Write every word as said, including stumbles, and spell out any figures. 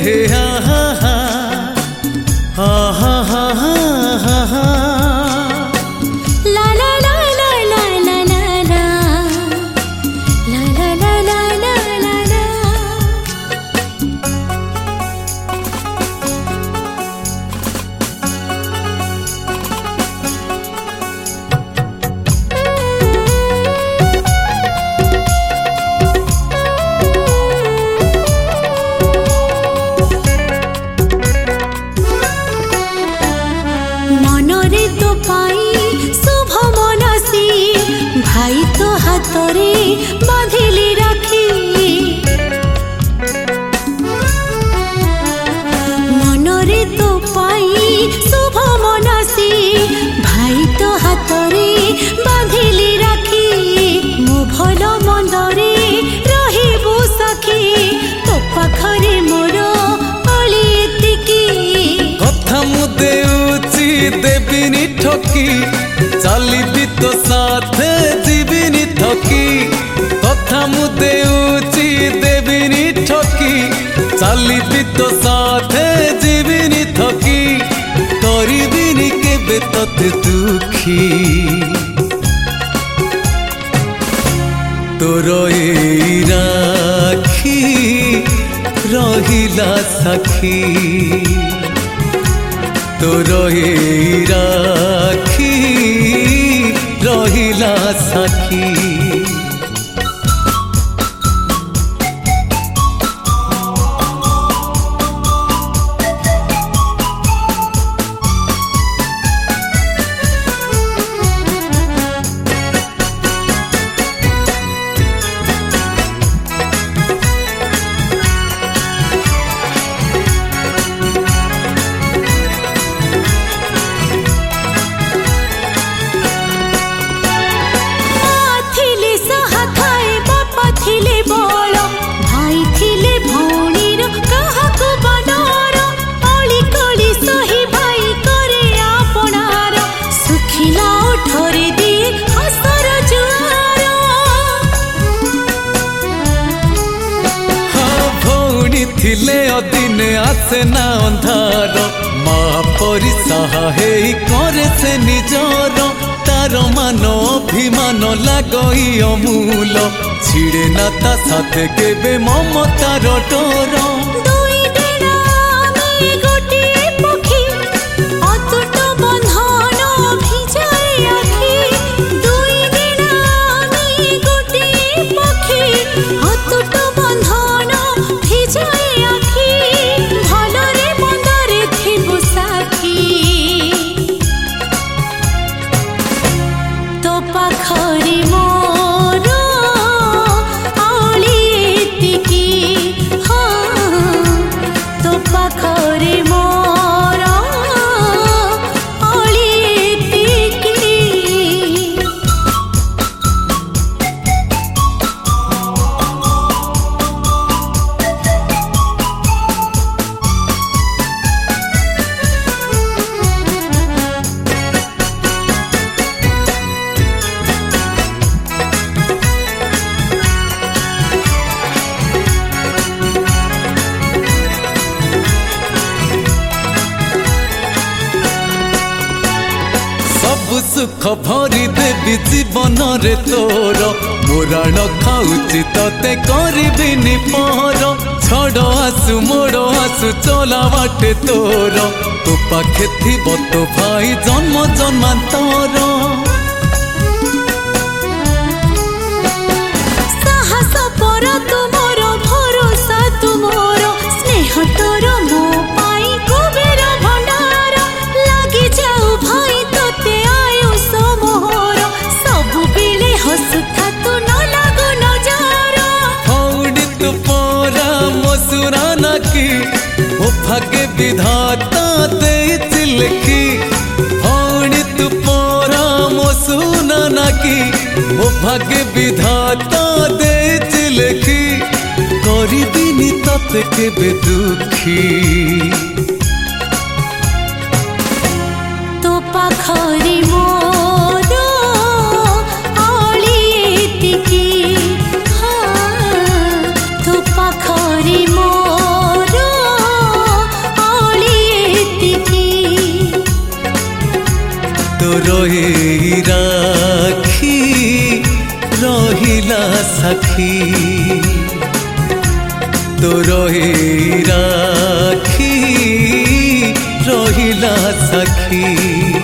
हा हा हा हा हा हा हा हा ला ला ला ला ला ला ला ला ला ला ला ला ला ला। मनरे तो पाई शुभ मनसी भाई तो हाथरे बांधिली राखी। मनरे तो पाई शुभ मनसी भाई तो हाथरे बांधिली राखी। मो भल मंदरे रहिबु सखी तो पाखरे मोर अली एतिकी। कथा मु देउची देबिनी ठकी चलिबी तो साथे जीविनी ठकी। कथा मु देउची देबिनी ठकी चलिबी तो साथे जीविनी ठकी। करिबिनी केबे तते दुखी तोर एई राखी रहिला साखी। तोर एई राखी रहिला साखी। थिले अदिने आसे ना अंधार माँ परी साहा हेई करे से निजर। तार मान अभिमान लागई अमूल छिड़े ना ता साथे केबे ममतार डर। सुख भरी देवी जीवन रे तोर मुराण खाऊची तते करिबिनी पर। छड़ आसु मोड़ आसु चला बाटे तोर तो पाखे थिब तो भाई जन्म जन्मांतर। साहस पर तुमर भरोसा तुमर स्नेह तोर मो पाई कुबेर भंडार। लागी जाऊ भाई तोते आयुष मोहर सबु बेले हसुथा तू न लागो नजार। हौडी तू परा मसुरा नाकी ओ भाग्य विधाता देइछि लिखी। हौडी तू परा मसुरा नाकी ओ भाग्य विधाता देइछि लिखी। करिबिनी तते केबे दुखी तो पाखरी मोर अली एतिकी। हाँ तो पाखरी मोर तोर ए राखी रहिला साखी तोर ए राखी रहिला साखी।